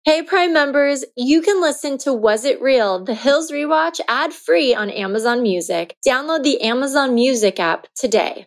Hey Prime members, you can listen to Was It Real? The Hills Rewatch ad-free on Amazon Music. Download the Amazon Music app today.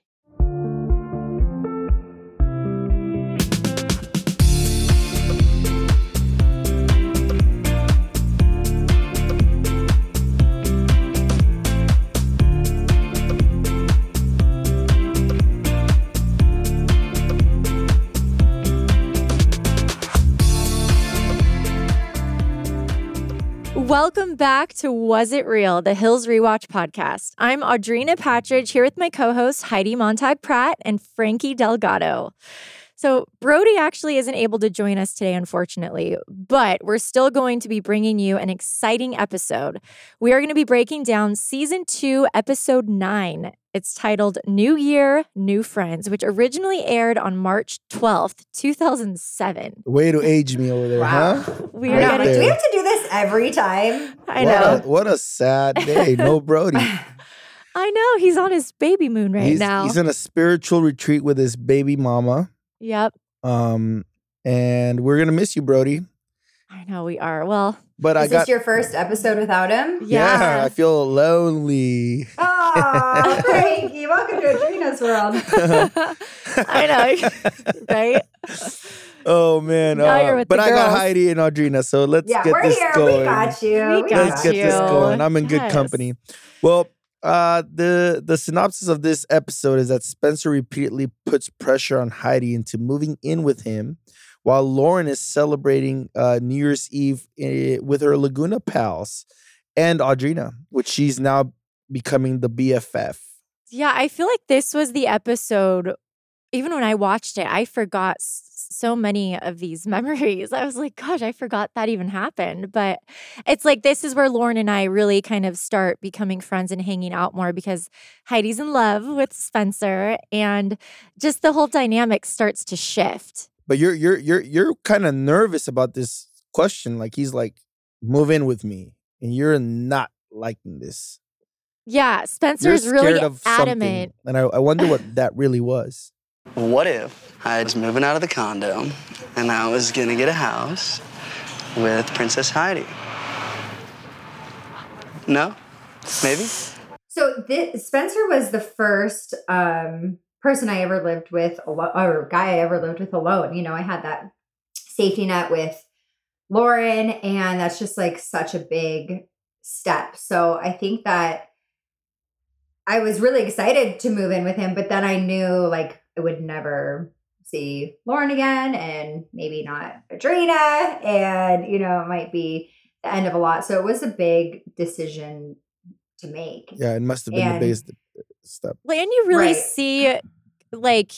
Welcome back to Was It Real? The Hills Rewatch podcast. I'm Audrina Patridge here with my co-hosts Heidi Montag-Pratt and Frankie Delgado. So Brody actually isn't able to join us today, unfortunately, but we're still going to be bringing you an exciting episode. We are going to be breaking down Season 2, Episode 9. It's titled New Year, New Friends, which originally aired on March 12th, 2007. Way to age me over there, huh? Do we have to do this every time? I know. What a sad day. No Brody. I know. He's on his baby moon now. He's in a spiritual retreat with his baby mama. Yep. And we're gonna miss you, Brody. I know we are. Well, but Is this your first episode without him? Yeah, I feel lonely. Oh, Frankie, welcome to Adrina's world. I know, right? Oh man, but I got Heidi and Audrina, so let's get this going. We got you. Let's get this going. I'm in good company. Well, the synopsis of this episode is that Spencer repeatedly puts pressure on Heidi into moving in with him, while Lauren is celebrating New Year's Eve with her Laguna pals and Audrina, which she's now becoming the BFF. Yeah, I feel like this was the episode. Even when I watched it, I forgot so many of these memories. I was like, gosh, I forgot that even happened. But it's like this is where Lauren and I really kind of start becoming friends and hanging out more because Heidi's in love with Spencer and just the whole dynamic starts to shift. But you're kind of nervous about this question. Like he's like, move in with me, and you're not liking this. Yeah, Spencer's really adamant. And I wonder what that really was. What if I was moving out of the condo and I was gonna get a house with Princess Heidi? No? Maybe? So Spencer was the first person I ever lived with, or guy I ever lived with alone. You know, I had that safety net with Lauren, and that's just like such a big step. So I think that I was really excited to move in with him, but then I knew like I would never see Lauren again and maybe not Adrina, and you know, it might be the end of a lot. So it was a big decision to make. Yeah, it must have been the biggest step. Like, and you really see like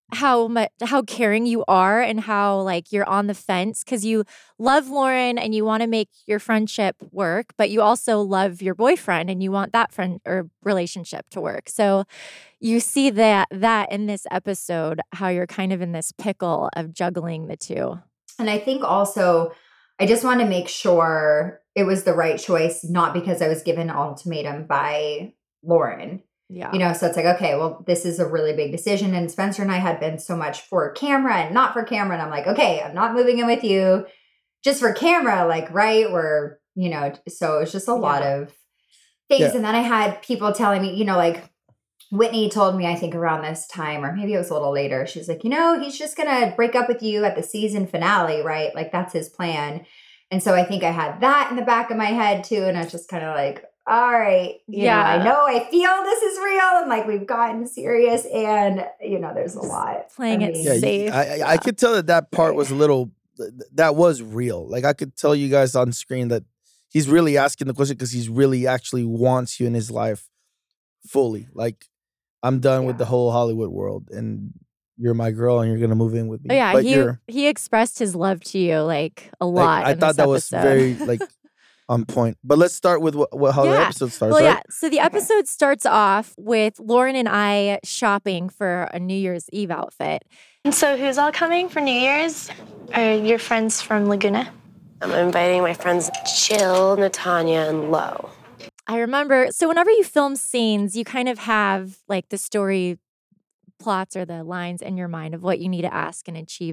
how caring you are and how like you're on the fence because you love Lauren and you want to make your friendship work, but you also love your boyfriend and you want that friend or relationship to work. So you see that in this episode, how you're kind of in this pickle of juggling the two. And I think also I just want to make sure it was the right choice, not because I was given an ultimatum by Lauren. Yeah. You know, so it's like, okay, well, this is a really big decision. And Spencer and I had been so much for camera and not for camera. And I'm like, okay, I'm not moving in with you just for camera, like, right? Or, you know, so it's just a lot of things. Yeah. And then I had people telling me, you know, like Whitney told me, I think around this time, or maybe it was a little later, she's like, you know, he's just going to break up with you at the season finale, right? Like that's his plan. And so I think I had that in the back of my head too. And I was just kind of like, all right, you know, I feel this is real and like we've gotten serious and, you know, there's a lot. Playing it safe. I could tell that part was a little, that was real. Like I could tell you guys on screen that he's really asking the question because he's really actually wants you in his life fully. Like I'm done with the whole Hollywood world and you're my girl and you're going to move in with me. Oh, yeah, but he expressed his love to you like a lot. I thought that was very like on point. But let's start with how the episode starts. Well, right? yeah. So the episode starts off with Lauren and I shopping for a New Year's Eve outfit. And so who's all coming for New Year's? Are your friends from Laguna? I'm inviting my friends Jill, Natanya, and Lo. I remember, so whenever you film scenes, you kind of have like the story plots or the lines in your mind of what you need to ask and achieve that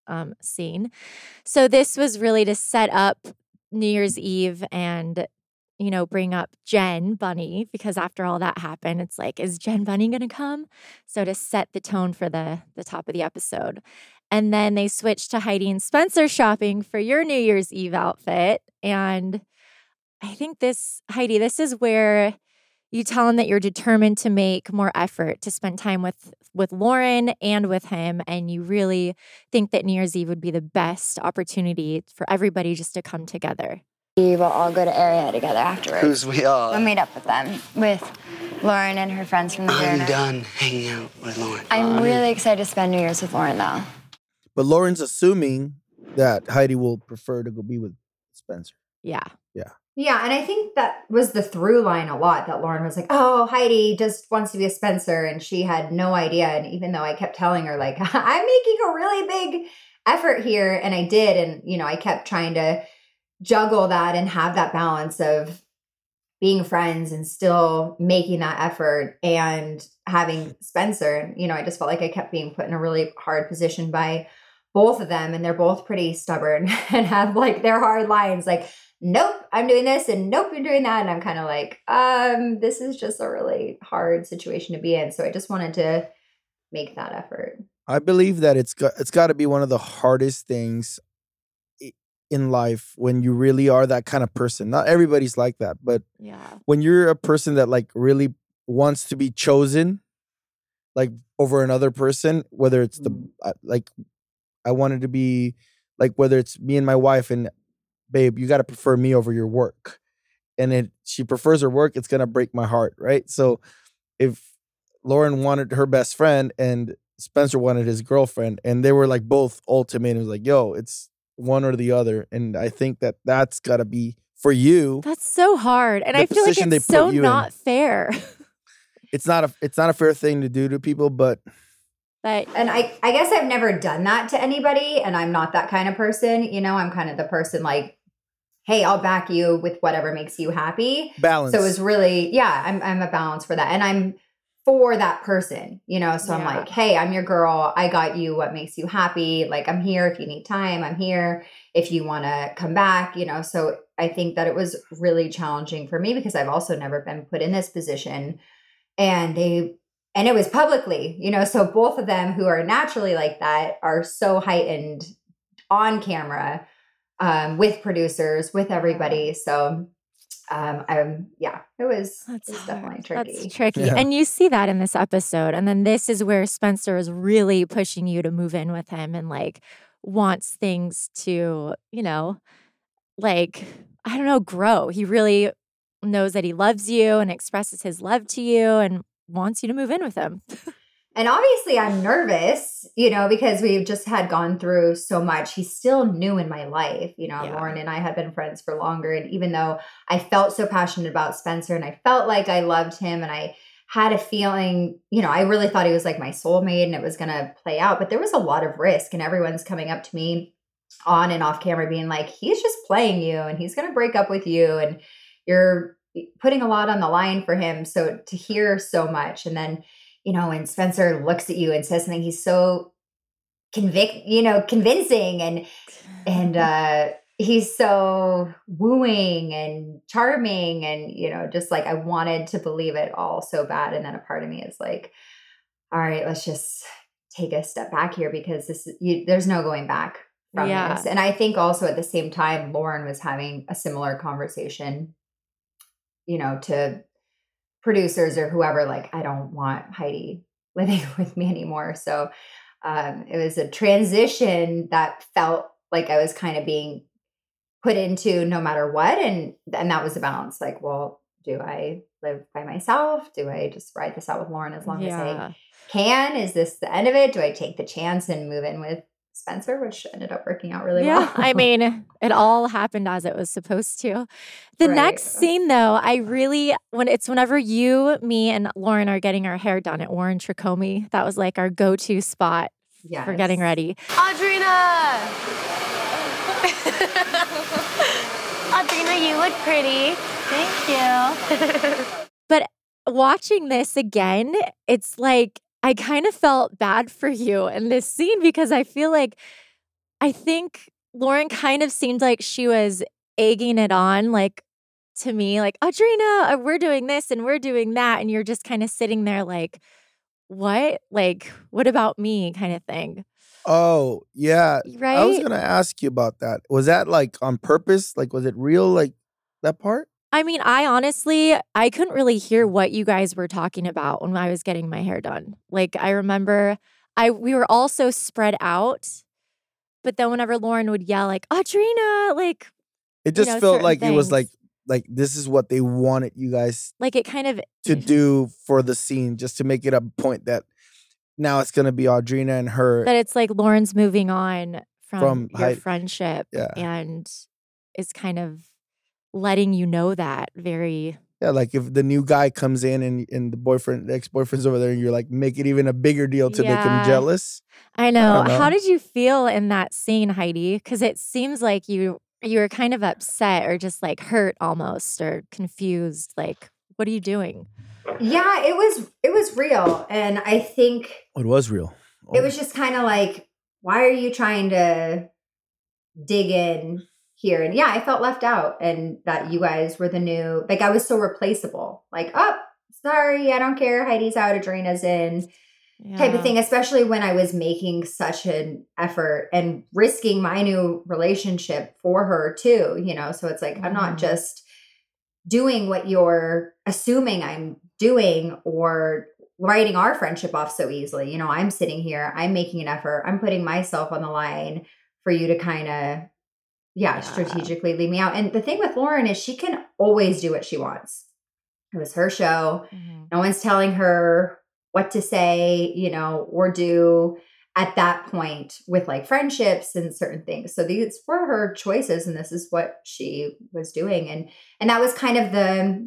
scene. So this was really to set up New Year's Eve and, bring up Jen Bunny, because after all that happened, it's like, is Jen Bunny going to come? So to set the tone for the top of the episode. And then they switched to Heidi and Spencer shopping for your New Year's Eve outfit. And I think Heidi, this is where you tell him that you're determined to make more effort to spend time with Lauren and with him. And you really think that New Year's Eve would be the best opportunity for everybody just to come together. We will all go to Area together afterwards. Who's we all? We'll meet up with them, with Lauren and her friends from the I'm dinner. done hanging out with Lauren. I'm really excited to spend New Year's with Lauren, though. But Lauren's assuming that Heidi will prefer to go be with Spencer. Yeah. Yeah, and I think that was the through line a lot, that Lauren was like, oh, Heidi just wants to be a Spencer, and she had no idea. And even though I kept telling her, like, I'm making a really big effort here, and I did, and, I kept trying to juggle that and have that balance of being friends and still making that effort and having Spencer. And, I just felt like I kept being put in a really hard position by both of them, and they're both pretty stubborn and have, like, their hard lines, like, nope, I'm doing this, and nope, you're doing that. And I'm kind of like, this is just a really hard situation to be in. So I just wanted to make that effort. I believe that it's got to be one of the hardest things in life when you really are that kind of person. Not everybody's like that, but when you're a person that like really wants to be chosen, like over another person, whether it's I wanted to be like, whether it's me and my wife, and babe, you got to prefer me over your work. And she prefers her work, it's going to break my heart, right? So if Lauren wanted her best friend and Spencer wanted his girlfriend, and they were like both ultimatums, like, yo, it's one or the other. And I think that's got to be, for you. That's so hard. And I feel like it's so not fair. It's not a fair thing to do to people, but... And I guess I've never done that to anybody, and I'm not that kind of person. I'm kind of the person like, hey, I'll back you with whatever makes you happy. Balance. So it was really, I'm a balance for that. And I'm for that person, so I'm like, hey, I'm your girl. I got you what makes you happy. Like, I'm here if you need time. I'm here if you want to come back, So I think that it was really challenging for me because I've also never been put in this position. And it was publicly, so both of them who are naturally like that are so heightened on camera with producers, with everybody. So, it was definitely tricky. That's tricky. Yeah. And you see that in this episode. And then this is where Spencer is really pushing you to move in with him and like wants things to, grow. He really knows that he loves you and expresses his love to you and wants you to move in with him. And obviously I'm nervous, because we've just had gone through so much. He's still new in my life. Lauren and I had been friends for longer. And even though I felt so passionate about Spencer and I felt like I loved him and I had a feeling, I really thought he was like my soulmate and it was going to play out. But there was a lot of risk, and everyone's coming up to me on and off camera being like, he's just playing you and he's going to break up with you and you're putting a lot on the line for him. So to hear so much, and then when Spencer looks at you and says something, he's so convincing and he's so wooing and charming and, just like I wanted to believe it all so bad. And then a part of me is like, all right, let's just take a step back here because there's no going back from this. And I think also at the same time, Lauren was having a similar conversation, to producers or whoever, like, I don't want Heidi living with me anymore. So it was a transition that felt like I was kind of being put into no matter what. And that was the balance. Like, well, do I live by myself? Do I just ride this out with Lauren as long as I can? Is this the end of it? Do I take the chance and move in with Spencer, which ended up working out really well? I mean, it all happened as it was supposed to. The next scene, though, whenever you, me, and Lauren are getting our hair done at Warren Tricomi. That was like our go-to spot for getting ready. Audrina! Audrina, you look pretty. Thank you. But watching this again, it's like I kind of felt bad for you in this scene because I feel like I think Lauren kind of seemed like she was egging it on, like to me, like, Audrina, we're doing this and we're doing that. And you're just kind of sitting there like, what? Like, what about me kind of thing. Oh, yeah. Right? I was going to ask you about that. Was that like on purpose? Like, was it real, like that part? I mean, I couldn't really hear what you guys were talking about when I was getting my hair done. Like, I remember we were all so spread out, but then whenever Lauren would yell like, Audrina, like, it just felt like things. It was like this is what they wanted you guys like it kind of to do for the scene, just to make it a point that now it's going to be Audrina and her. That it's like Lauren's moving on from your Heidi. friendship Yeah. and is kind of letting you know that very... Yeah, like if the new guy comes in and the ex-boyfriend's over there and you're like, make it even a bigger deal to make him jealous. I know. How did you feel in that scene, Heidi? Because it seems like you were kind of upset or just like hurt almost or confused. Like, what are you doing? Yeah, it was real. And I think it was real. It was just kind of like, why are you trying to dig in here? And yeah, I felt left out and that you guys were the new, like I was so replaceable. Like, oh, sorry, I don't care. Heidi's out, Audrina's in type of thing, especially when I was making such an effort and risking my new relationship for her too, you know? So it's like, I'm not just doing what you're assuming I'm doing or writing our friendship off so easily. You know, I'm sitting here, I'm making an effort, I'm putting myself on the line for you to kind of, strategically leave me out. And the thing with Lauren is she can always do what she wants. It was her show. Mm-hmm. No one's telling her what to say, you know, or do at that point with like friendships and certain things. So these were her choices and this is what she was doing. And that was kind of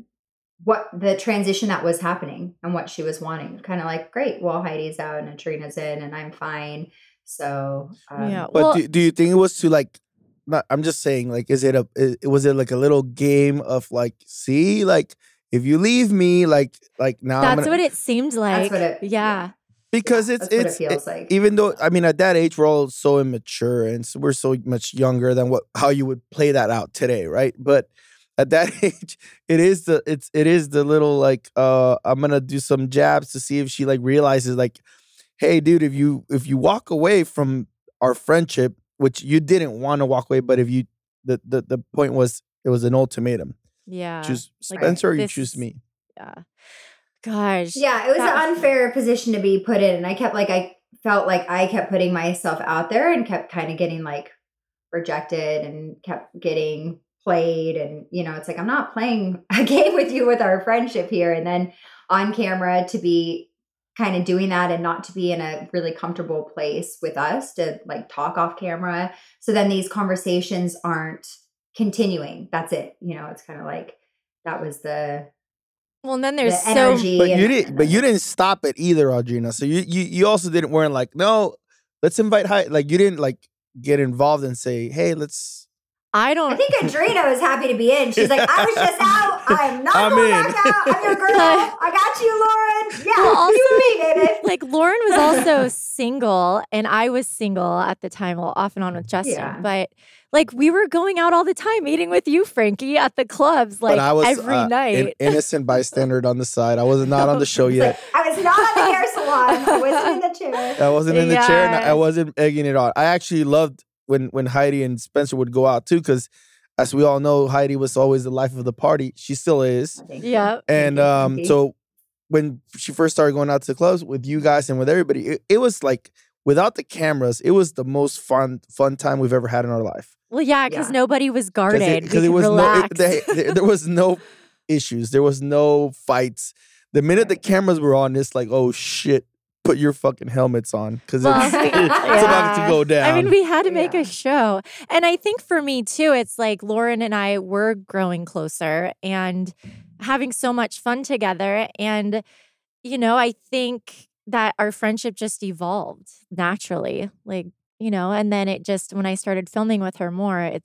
the transition that was happening and what she was wanting. Kind of like, great, well, Heidi's out and Audrina's in and I'm fine. So, but do you think it was to like, I'm just saying, like, was it like a little game of like, see, like, if you leave me, like now that's what it seemed like. That's what yeah. Because that's what it feels like. Even though, I mean, at that age, we're all so immature and so we're so much younger than how you would play that out today, right? But at that age, it is the little like, I'm gonna do some jabs to see if she like realizes like, hey, dude, if you walk away from our friendship, which you didn't want to walk away, but if you, the point was, it was an ultimatum. Yeah. Choose Spencer or you choose me. Yeah. Gosh. Yeah, it was an unfair position to be put in. And I felt like I kept putting myself out there and kept kind of getting like rejected and kept getting played. And, you know, it's like, I'm not playing a game with you with our friendship here. And then on camera to be kind of doing that and not to be in a really comfortable place with us to like talk off camera. So then these conversations aren't continuing. That's it. You know, it's kind of like that was the and then there's the energy. But you didn't stop it either, Audrina. So you also weren't like, no, let's invite like you didn't like get involved and say, hey, let's. I think Audrina was happy to be in. She's like, I was just out. I'm not going back out. I'm your girl. I got you, Lauren. Yeah, well, also, you me, baby. Like Lauren was also single, and I was single at the time, well, off and on with Justin. Yeah. But like we were going out all the time, meeting with you, Frankie, at the clubs, like I was, every night. An innocent bystander on the side. I was not on the show yet. I was not on the hair salon. I wasn't in the chair. I wasn't in the chair, and I wasn't egging it on. I actually loved when Heidi and Spencer would go out too, because as we all know, Heidi was always the life of the party. She still is. Yeah. And so when she first started going out to the clubs with you guys and with everybody, it was like without the cameras, it was the most fun time we've ever had in our life. Well, yeah, because nobody was guarded. Because there was no issues. There was no fights. The minute the cameras were on, it's like, oh shit. Put your fucking helmets on because it's about to go down. I mean, we had to make a show. And I think for me too, it's like Lauren and I were growing closer and having so much fun together. And, you know, I think that our friendship just evolved naturally. Like, you know, and then it just, when I started filming with her more, it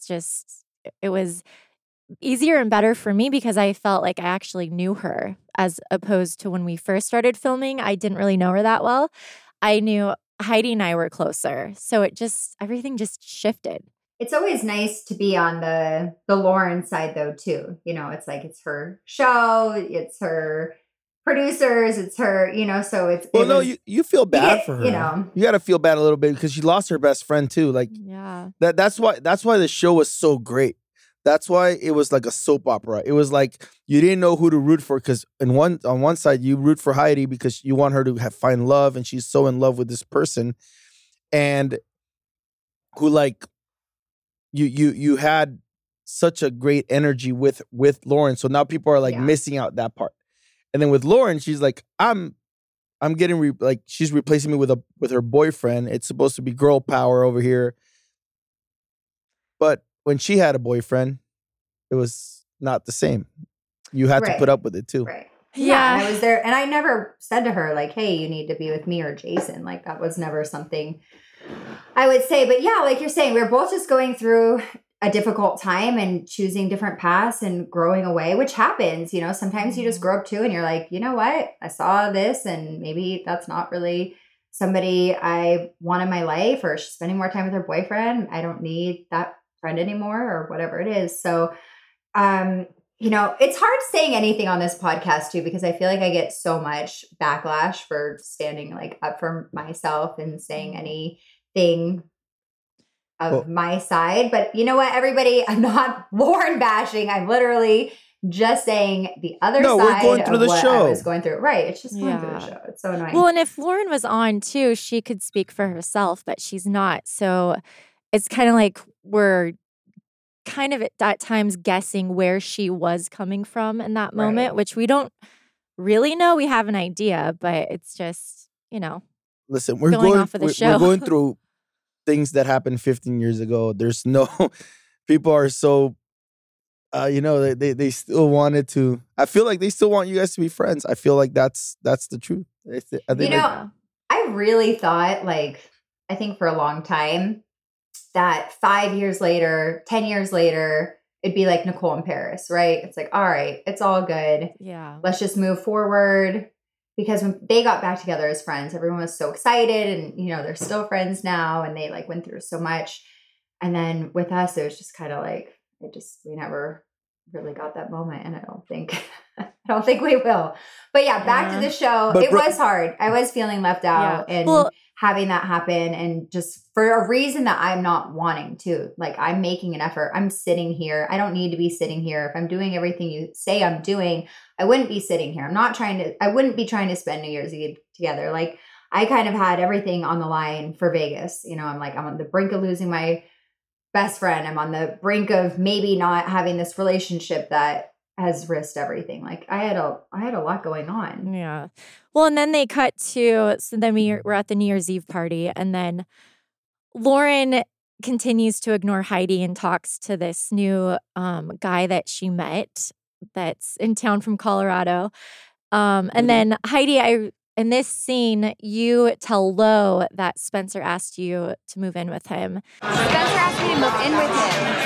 was easier and better for me because I felt like I actually knew her as opposed to when we first started filming. I didn't really know her that well. I knew Heidi and I were closer. So everything just shifted. It's always nice to be on the Lauren side though too. It's like it's her show, it's her producers, it's her, so it's you feel bad for her. You got to feel bad a little bit because she lost her best friend too. Like that's why the show was so great. That's why it was like a soap opera. It was like you didn't know who to root for because on one side you root for Heidi because you want her to find love and she's so in love with this person, and who like you had such a great energy with Lauren. So now people are like missing out that part. And then with Lauren, she's like, I'm getting she's replacing me with her boyfriend. It's supposed to be girl power over here, but when she had a boyfriend, it was not the same. You had to put up with it too. Right. Yeah. And I was there and I never said to her like, hey, you need to be with me or Jason. Like that was never something I would say. But yeah, like you're saying, we're both just going through a difficult time and choosing different paths and growing away, which happens. Sometimes you just grow up too and you're like, you know what? I saw this and maybe that's not really somebody I want in my life, or she's spending more time with her boyfriend. I don't need that friend anymore or whatever it is. So, it's hard saying anything on this podcast too, because I feel like I get so much backlash for standing like up for myself and saying anything of my side. But you know what, everybody, I'm not Lauren bashing. I'm literally just saying the other side we're going through of the what show. I was going through. Right. It's just going through the show. It's so annoying. Well, and if Lauren was on too, she could speak for herself, but she's not. So it's kind of like we're kind of at times guessing where she was coming from in that moment, which we don't really know. We have an idea, but it's just, listen, we're going through things that happened 15 years ago. There's no, people are so, they still wanted to, I feel like they still want you guys to be friends. I feel like that's the truth. I really thought I think for a long time that 5 years later, 10 years later, it'd be like Nicole and Paris, right? It's like, all right, it's all good. Yeah. Let's just move forward. Because when they got back together as friends, everyone was so excited and, they're still friends now and they went through so much. And then with us, it was just kind of like, we never really got that moment. And I don't think we will. But yeah, back to the show. It was hard. I was feeling left out and having that happen. And just for a reason that I'm not wanting to, I'm making an effort. I'm sitting here. I don't need to be sitting here. If I'm doing everything you say I'm doing, I wouldn't be sitting here. I wouldn't be trying to spend New Year's Eve together. I kind of had everything on the line for Vegas. I'm on the brink of losing my best friend. I'm on the brink of maybe not having this relationship that has risked everything. I had a lot going on. Yeah. Well, and then they cut to, so then we're at the New Year's Eve party, and then Lauren continues to ignore Heidi and talks to this new guy that she met that's in town from Colorado. And then Heidi, in this scene, you tell Lo that Spencer asked you to move in with him. Spencer asked me to move in with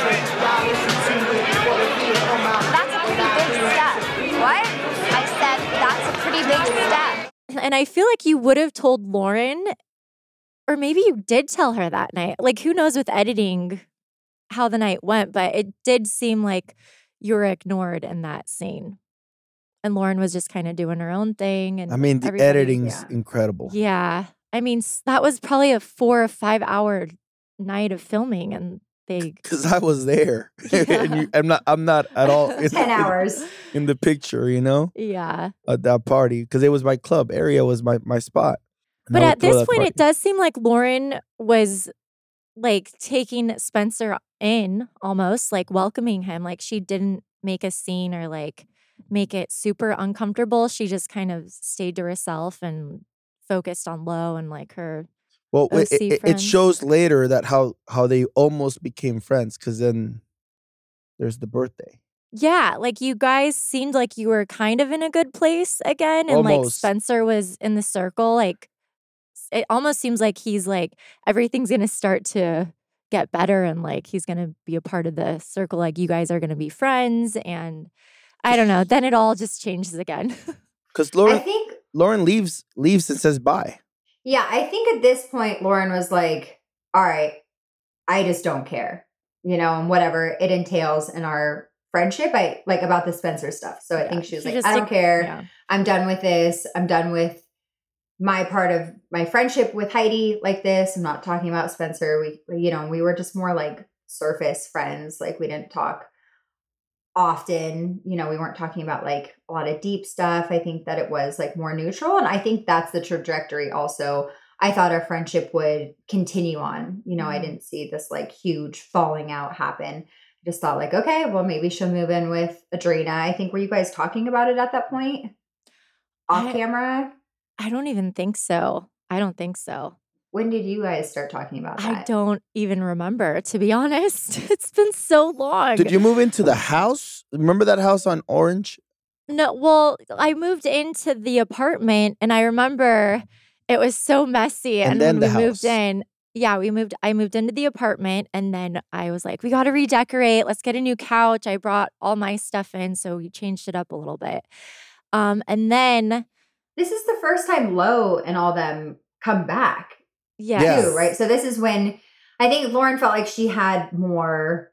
him. That's a pretty big step. What? I said that's a pretty big step. And I feel like you would have told Lauren, or maybe you did tell her that night. Who knows with editing how the night went, but it did seem like you were ignored in that scene. And Lauren was just kind of doing her own thing. And the editing's incredible. Yeah. That was probably a 4 or 5 hour night of filming, and because I was there. Yeah. And I'm not at all 10 hours in the picture, Yeah. At that party, because it was my club area, was my spot. But at this point, it does seem like Lauren was taking Spencer in almost, welcoming him. She didn't make a scene or make it super uncomfortable. She just kind of stayed to herself and focused on Lo and her it shows later that how they almost became friends, because then there's the birthday. Yeah, you guys seemed like you were kind of in a good place again, and almost. Spencer was in the circle. It almost seems like he's everything's gonna start to get better, and he's gonna be a part of the circle. You guys are gonna be friends, and I don't know. Then it all just changes again. Because Lauren leaves and says bye. Yeah, I think at this point, Lauren was like, all right, I just don't care, and whatever it entails in our friendship, I like about the Spencer stuff. So I think she was like, I don't care. Yeah. I'm done with this. I'm done with my part of my friendship with Heidi like this. I'm not talking about Spencer. We were just more like surface friends. Like we didn't talk often, we weren't talking about like a lot of deep stuff. I think that it was like more neutral. And I think that's the trajectory also. I thought our friendship would continue on. I didn't see this like huge falling out happen. I just thought like, okay, well, maybe she'll move in with Adrina. I think, were you guys talking about it at that point? Off camera? I don't even think so. I don't think so. When did you guys start talking about that? I don't even remember, to be honest. It's been so long. Did you move into the house? Remember that house on Orange? No, well, I moved into the apartment and I remember it was so messy. And then when we moved in, I moved into the apartment and then I was like, we got to redecorate. Let's get a new couch. I brought all my stuff in, so we changed it up a little bit. And then... This is the first time Lo and all them come back. Yes. Too, right? So this is when I think Lauren felt like she had more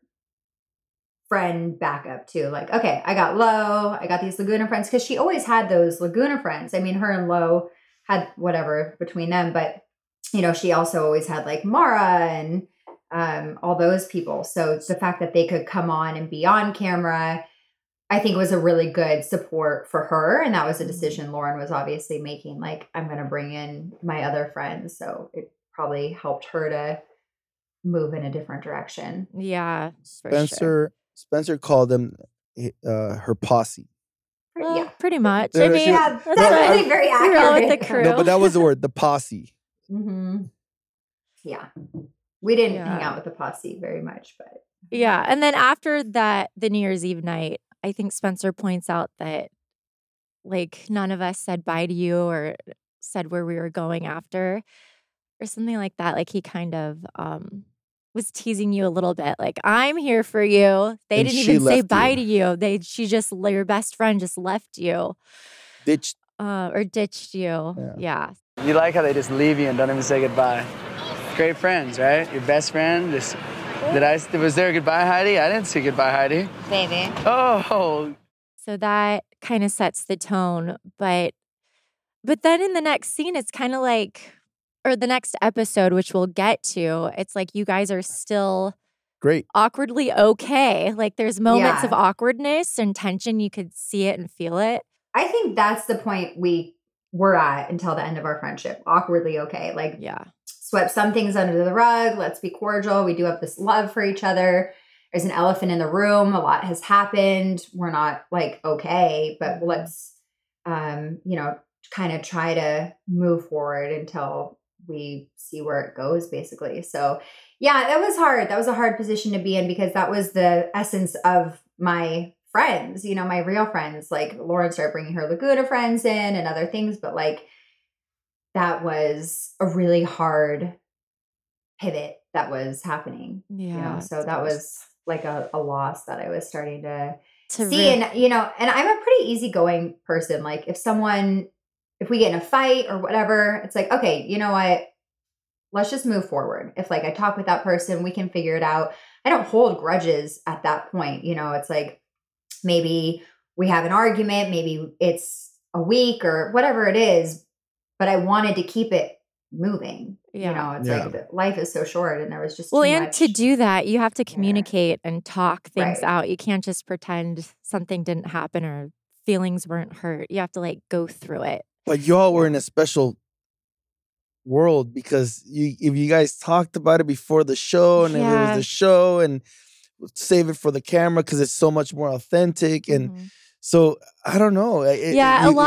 friend backup too. Like, okay, I got Lo, I got these Laguna friends, because she always had those Laguna friends. I mean, her and Lo had whatever between them, but she also always had like Mara and all those people. So the fact that they could come on and be on camera, I think was a really good support for her. And that was a decision Lauren was obviously making. Like, I'm going to bring in my other friends. So it probably helped her to move in a different direction. Yeah. Spencer called them her posse. Well, yeah, pretty much. I mean, that's really very accurate. With the crew. No, but that was the word, the posse. Mm-hmm. Yeah. We didn't hang out with the posse very much, but. Yeah. And then after that, the New Year's Eve night, I think Spencer points out that like none of us said bye to you or said where we were going after or something like that. Like he kind of was teasing you a little bit. Like, I'm here for you. They didn't even say bye to you. Your best friend just left you. Ditched. Or ditched you. Yeah. You like how they just leave you and don't even say goodbye. Great friends, right? Your best friend just... Was there a goodbye, Heidi? I didn't see goodbye, Heidi. Baby. Oh. So that kind of sets the tone. But then in the next scene, it's kind of like, or the next episode, which we'll get to, it's like you guys are still great, awkwardly okay. Like there's moments of awkwardness and tension. You could see it and feel it. I think that's the point we were at until the end of our friendship. Awkwardly okay. Like, swept some things under the rug. Let's be cordial. We do have this love for each other. There's an elephant in the room. A lot has happened. We're not like, okay, but let's, kind of try to move forward until we see where it goes, basically. So yeah, that was hard. That was a hard position to be in because that was the essence of my friends, my real friends. Like Lauren started bringing her Laguna friends in and other things, but like, that was a really hard pivot that was happening. Yeah. So that was like a loss that I was starting to see. And, and I'm a pretty easygoing person. Like if we get in a fight or whatever, it's like, okay, you know what? Let's just move forward. If like I talk with that person, we can figure it out. I don't hold grudges at that point. It's like maybe we have an argument, maybe it's a week or whatever it is. But I wanted to keep it moving. Yeah. It's like life is so short and there was just too much to do that, you have to communicate and talk things out. You can't just pretend something didn't happen or feelings weren't hurt. You have to like go through it. But y'all were in a special world because if you guys talked about it before the show and then there was the show and save it for the camera because it's so much more authentic and so I don't know. You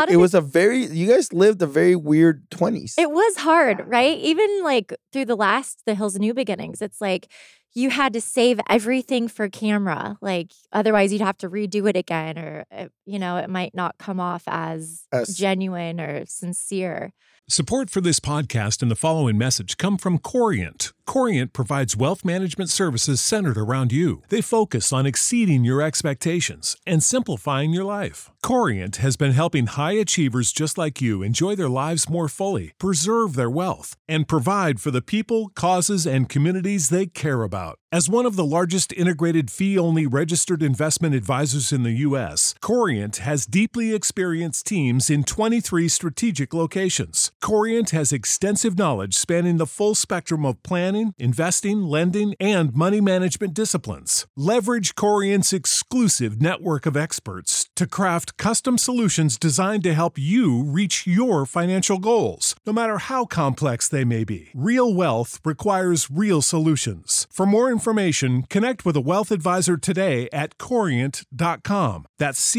guys lived a very weird 20s. It was hard, right? Even like through the Hills of New Beginnings, it's like you had to save everything for camera. Like otherwise you'd have to redo it again, or, it might not come off as genuine or sincere. Support for this podcast and the following message come from Corient. Corient provides wealth management services centered around you. They focus on exceeding your expectations and simplifying your life. Corient has been helping high achievers just like you enjoy their lives more fully, preserve their wealth, and provide for the people, causes, and communities they care about. As one of the largest integrated fee-only registered investment advisors in the U.S., Corient has deeply experienced teams in 23 strategic locations. Corient has extensive knowledge spanning the full spectrum of planning, investing, lending, and money management disciplines. Leverage Corient's exclusive network of experts to craft custom solutions designed to help you reach your financial goals, no matter how complex they may be. Real wealth requires real solutions. For more information, connect with a wealth advisor today at Corient.com. That's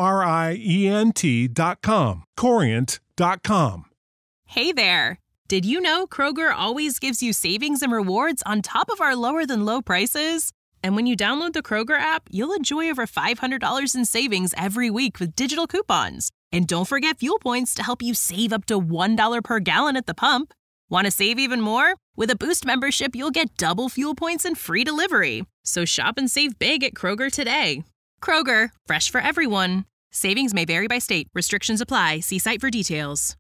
Corient.com. Corient.com. Hey there! Did you know Kroger always gives you savings and rewards on top of our lower-than-low prices? And when you download the Kroger app, you'll enjoy over $500 in savings every week with digital coupons. And don't forget fuel points to help you save up to $1 per gallon at the pump. Want to save even more? With a Boost membership, you'll get double fuel points and free delivery. So shop and save big at Kroger today. Kroger, fresh for everyone. Savings may vary by state. Restrictions apply. See site for details.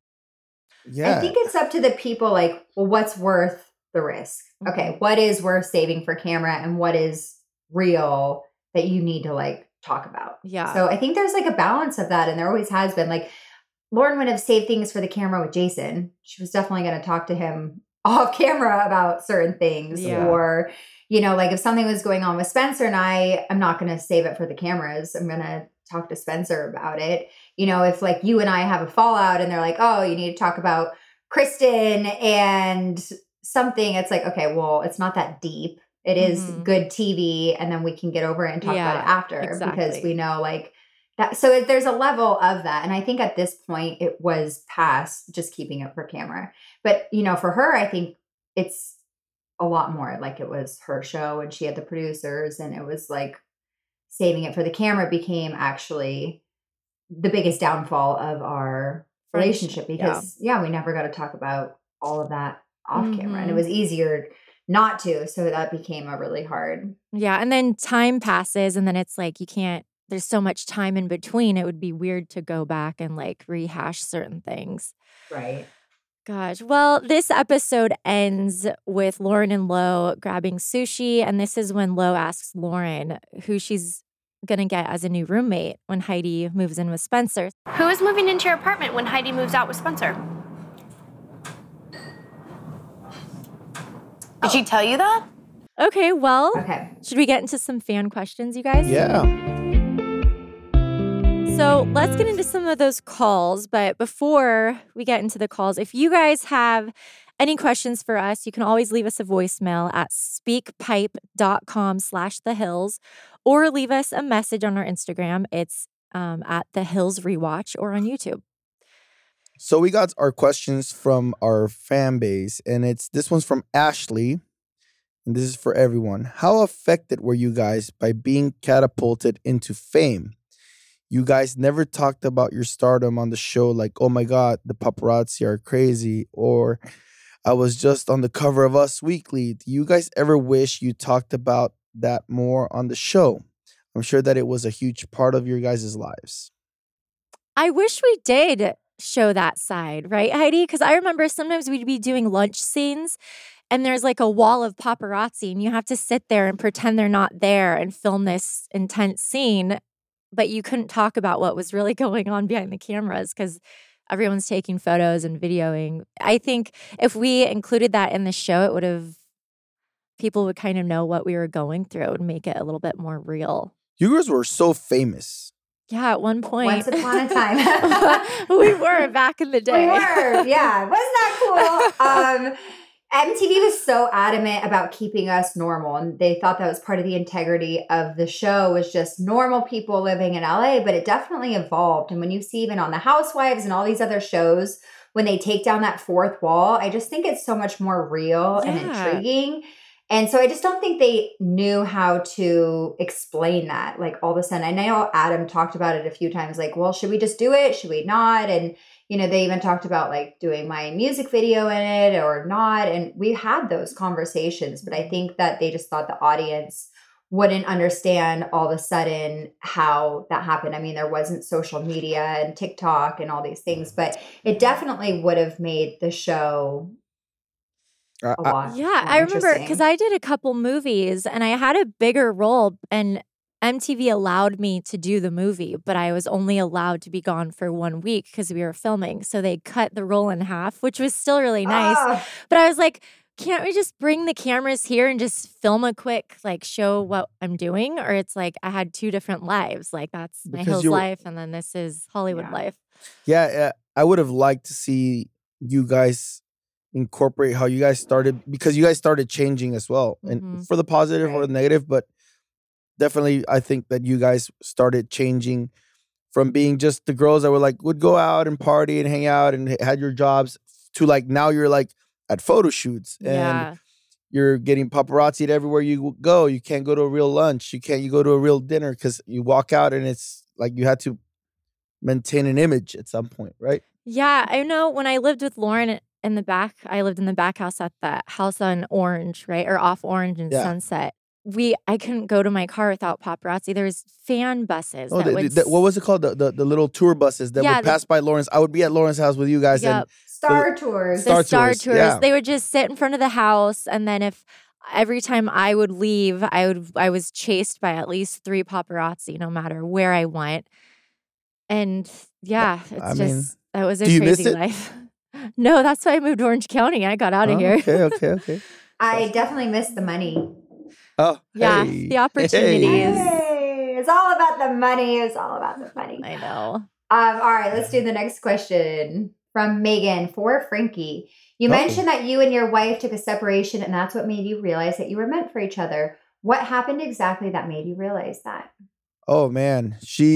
Yeah. I think it's up to the people, like, well, what's worth the risk? Okay, what is worth saving for camera and what is real that you need to, like, talk about? Yeah. So I think there's, like, a balance of that, and there always has been. Like, Lauren would have saved things for the camera with Jason. She was definitely going to talk to him off camera about certain things. Yeah. Or, like, if something was going on with Spencer and I'm not going to save it for the cameras. I'm going to talk to Spencer about it. If like you and I have a fallout and they're like, oh, you need to talk about Kristen and something, it's like, okay, well, it's not that deep. It is good TV, and then we can get over it and talk about it after because we know like that. So there's a level of that. And I think at this point it was past just keeping it for camera. But, for her, I think it's a lot more like it was her show and she had the producers, and it was like saving it for the camera became actually the biggest downfall of our relationship because we never got to talk about all of that off camera, and it was easier not to. So that became a really hard. Yeah. And then time passes, and then it's like, there's so much time in between. It would be weird to go back and like rehash certain things. Right. Gosh. Well, this episode ends with Lauren and Lo grabbing sushi. And this is when Lo asks Lauren who she's going to get as a new roommate when Heidi moves in with Spencer. Who is moving into your apartment when Heidi moves out with Spencer? Did she tell you that? Okay, well, Okay. Should we get into some fan questions, you guys? Yeah. So let's get into some of those calls. But before we get into the calls, if you guys have any questions for us, you can always leave us a voicemail at speakpipe.com/thehills or leave us a message on our Instagram. It's at The Hills Rewatch or on YouTube. So we got our questions from our fan base, and this one's from Ashley, and this is for everyone. How affected were you guys by being catapulted into fame? You guys never talked about your stardom on the show, like, oh my God, the paparazzi are crazy, or I was just on the cover of Us Weekly. Do you guys ever wish you talked about that more on the show? I'm sure that it was a huge part of your guys' lives. I wish we did show that side, right, Heidi? Because I remember sometimes we'd be doing lunch scenes and there's like a wall of paparazzi and you have to sit there and pretend they're not there and film this intense scene, but you couldn't talk about what was really going on behind the cameras because everyone's taking photos and videoing. I think if we included that in the show, people would kind of know what we were going through. It would make it a little bit more real. You guys were so famous. Yeah, at one point. Once upon a time. We were back in the day. We were, yeah. Wasn't that cool? MTV was so adamant about keeping us normal, and they thought that was part of the integrity of the show was just normal people living in LA, but it definitely evolved. And when you see even on The Housewives and all these other shows, when they take down that fourth wall, I just think it's so much more real and intriguing. And so I just don't think they knew how to explain that. Like all of a sudden, I know Adam talked about it a few times, like, well, should we just do it? Should we not? And, they even talked about like doing my music video in it or not. And we had those conversations, but I think that they just thought the audience wouldn't understand all of a sudden how that happened. I mean, there wasn't social media and TikTok and all these things, but it definitely would have made the show a lot. Yeah, I remember because I did a couple movies and I had a bigger role, and MTV allowed me to do the movie, but I was only allowed to be gone for 1 week because we were filming. So they cut the role in half, which was still really nice. But I was like, can't we just bring the cameras here and just film a quick, like, show what I'm doing? Or it's like I had 2 different lives. Like, that's my Hills life, and then this is Hollywood life. Yeah, I would have liked to see you guys incorporate how you guys started, because you guys started changing as well, and for the positive or the negative, but definitely I think that you guys started changing from being just the girls that were like would go out and party and hang out and had your jobs to like now you're like at photo shoots and you're getting paparazzi'd everywhere you go. You can't go to a real lunch. You go to a real dinner because you walk out and it's like you had to maintain an image at some point, right? Yeah, I know when I lived with Lauren in the back, I lived in the back house at the house on Orange, right? Or off Orange and Sunset. I couldn't go to my car without paparazzi. There was fan buses. Oh, what was it called? The little tour buses that would pass by Lawrence. I would be at Lauren's house with you guys. Yep. And Star Tours. The Star Tours. Yeah. They would just sit in front of the house, and then if every time I would leave, I was chased by at least 3 paparazzi, no matter where I went. And yeah, that was a crazy life. No, that's why I moved to Orange County. I got out of here. Okay. I definitely missed the money. Oh, yeah, the opportunities. Hey, it's all about the money. I know. All right, let's do the next question from Megan for Frankie. You mentioned that you and your wife took a separation, and that's what made you realize that you were meant for each other. What happened exactly that made you realize that? Oh man,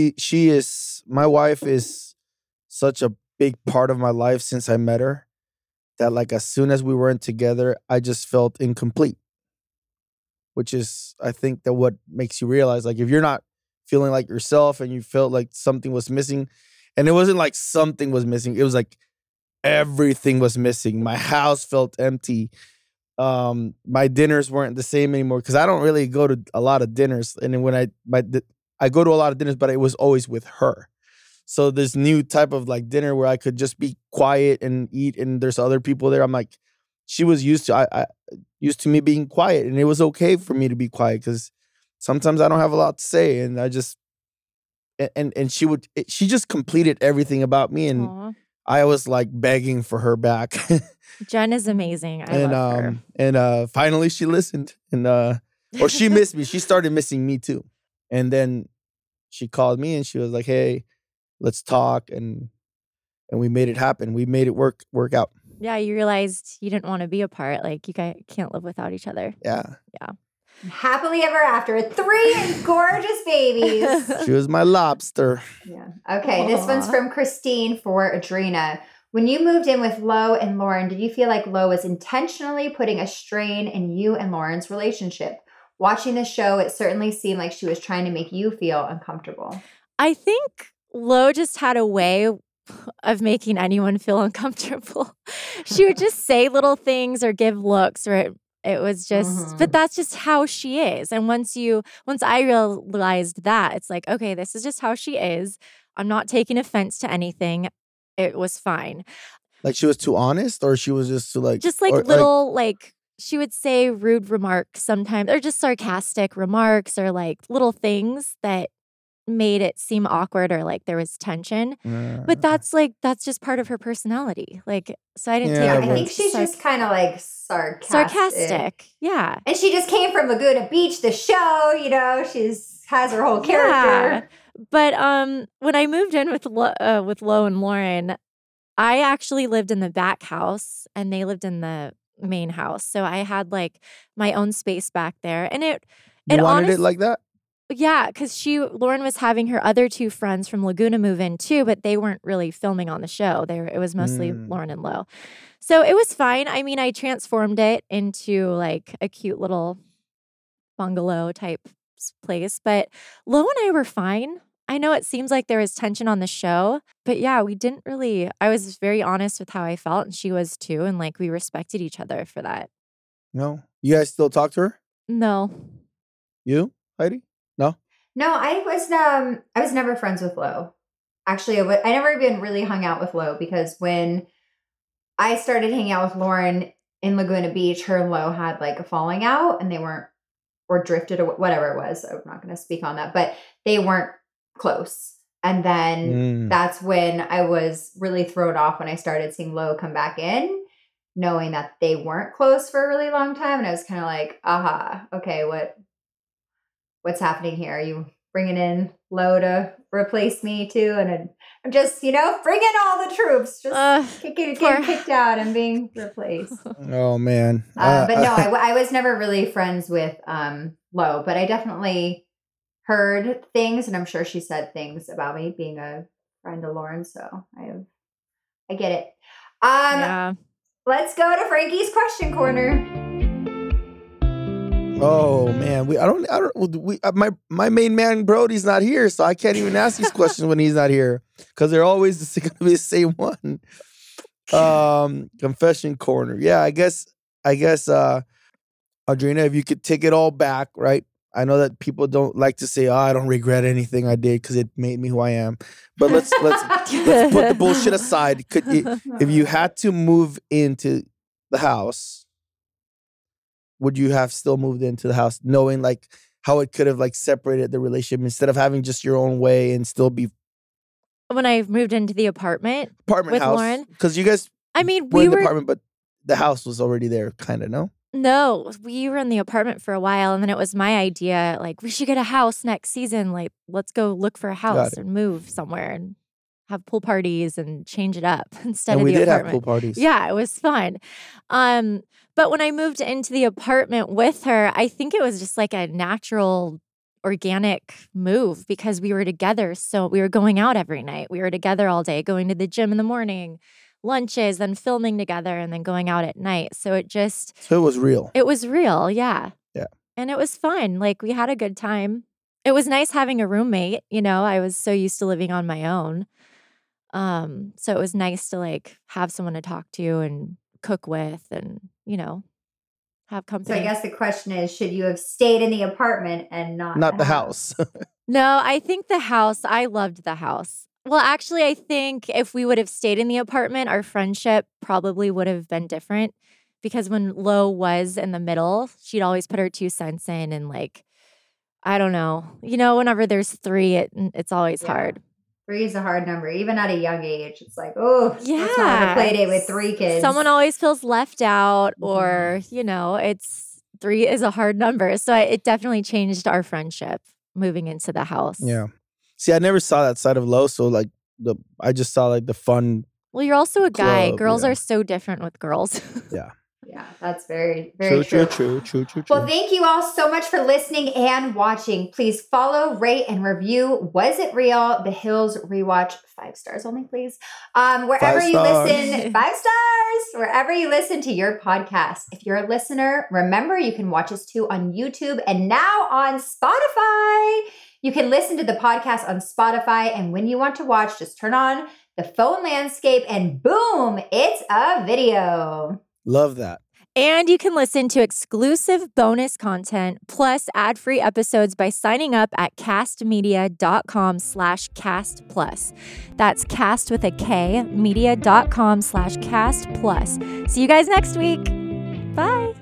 my wife is such a big part of my life since I met her, that like as soon as we weren't together, I just felt incomplete. Which is, I think, that what makes you realize, like, if you're not feeling like yourself and you felt like something was missing, and it wasn't like something was missing, it was like everything was missing. My house felt empty. My dinners weren't the same anymore because I don't really go to a lot of dinners, and then when I go to a lot of dinners, but it was always with her. So this new type of like dinner where I could just be quiet and eat, and there's other people there. I'm like, she was used to me being quiet, and it was okay for me to be quiet because sometimes I don't have a lot to say, and I just and she just completed everything about me, and Aww. I was like begging for her back. Jen is amazing. I love her. And finally she listened, and or she missed me. She started missing me too, and then she called me and she was like, "Hey, let's talk," and we made it happen. We made it work out. Yeah, you realized you didn't want to be apart. Like, you guys can't live without each other. Yeah. Happily ever after. 3 gorgeous babies. She was my lobster. Yeah. Okay, this one's from Christine for Adrena. When you moved in with Lo and Lauren, did you feel like Lo was intentionally putting a strain in you and Lauren's relationship? Watching the show, it certainly seemed like she was trying to make you feel uncomfortable. I think Lo just had a way of making anyone feel uncomfortable. She would just say little things or give looks, or it was just, but that's just how she is. And once I realized that, it's like, okay, this is just how she is. I'm not taking offense to anything. It was fine. Like she was too honest, or she was just too like little like she would say rude remarks sometimes, or just sarcastic remarks, or like little things that made it seem awkward or like there was tension. But that's just part of her personality. Like, so I didn't take it. I think she's just kind of like sarcastic. Yeah. And she just came from Laguna Beach, the show, has her whole character. Yeah. But when I moved in with Lo and Lauren, I actually lived in the back house and they lived in the main house. So I had like my own space back there. And you wanted it like that? Yeah, because Lauren was having her other 2 friends from Laguna move in too, but they weren't really filming on the show. It was mostly Lauren and Lo. So it was fine. I mean, I transformed it into like a cute little bungalow type place, but Lo and I were fine. I know it seems like there was tension on the show, but yeah, we didn't really, I was very honest with how I felt and she was too. And like we respected each other for that. No? You guys still talk to her? No. You, Heidi? No? No, I was never friends with Lo. Actually, I never even really hung out with Lo because when I started hanging out with Lauren in Laguna Beach, her and Lo had like a falling out and they weren't, or drifted or whatever it was. I'm not going to speak on that, but they weren't close. And then that's when I was really thrown off when I started seeing Lo come back in, knowing that they weren't close for a really long time. And I was kind of like, aha, okay, what's happening here? Are you bringing in Lo to replace me too? And I'm just, bring in all the troops, just getting kicked out and being replaced. Oh, man. But no, I was never really friends with Lo, but I definitely heard things, and I'm sure she said things about me being a friend of Lauren, so I get it. Yeah. Let's go to Frankie's question corner. Oh man, my main man Brody's not here, so I can't even ask these questions when he's not here because they're always going to be the same one. Confession corner. Yeah, I guess, Audrina, if you could take it all back, right? I know that people don't like to say, I don't regret anything I did because it made me who I am. But let's put the bullshit aside. If you had to move into the house, would you have still moved into the house knowing like how it could have like separated the relationship instead of having just your own way and still be? When I moved into the apartment with house, Lauren. Because you guys were in the apartment, but the house was already there, kind of, no? No, we were in the apartment for a while, and then it was my idea, like, we should get a house next season. Like, let's go look for a house and move somewhere and have pool parties and change it up instead of the apartment. We did have pool parties. Yeah, it was fun. But when I moved into the apartment with her, I think it was just like a natural, organic move because we were together. So we were going out every night. We were together all day, going to the gym in the morning, lunches, then filming together, and then going out at night. So it was real. It was real, yeah. Yeah. And it was fun. Like, we had a good time. It was nice having a roommate. I was so used to living on my own. So it was nice to like have someone to talk to and cook with and, have company. So I guess the question is, should you have stayed in the apartment and not the house? No, I think the house, I loved the house. Well, actually, I think if we would have stayed in the apartment, our friendship probably would have been different because when Lo was in the middle, she'd always put her 2 cents in and like, I don't know. Whenever there's 3, it's always hard. 3 is a hard number. Even at a young age, it's like, oh, yeah, let's not have a play date with 3 kids. Someone always feels left out or, it's 3 is a hard number. So it definitely changed our friendship moving into the house. Yeah. See, I never saw that side of Lo, so like I just saw like the fun. Well, you're also a guy. Girls are so different with girls. Yeah. Yeah, that's very, very true. True. Well, thank you all so much for listening and watching. Please follow, rate, and review Was It Real? The Hills Rewatch. 5 stars only, please. Wherever you listen, 5 stars. Wherever you listen to your podcast. If you're a listener, remember you can watch us too on YouTube and now on Spotify. You can listen to the podcast on Spotify, and when you want to watch, just turn on the phone landscape and boom, it's a video. Love that. And you can listen to exclusive bonus content plus ad-free episodes by signing up at castmedia.com/castplus. That's cast with a K, media.com/castplus. See you guys next week. Bye.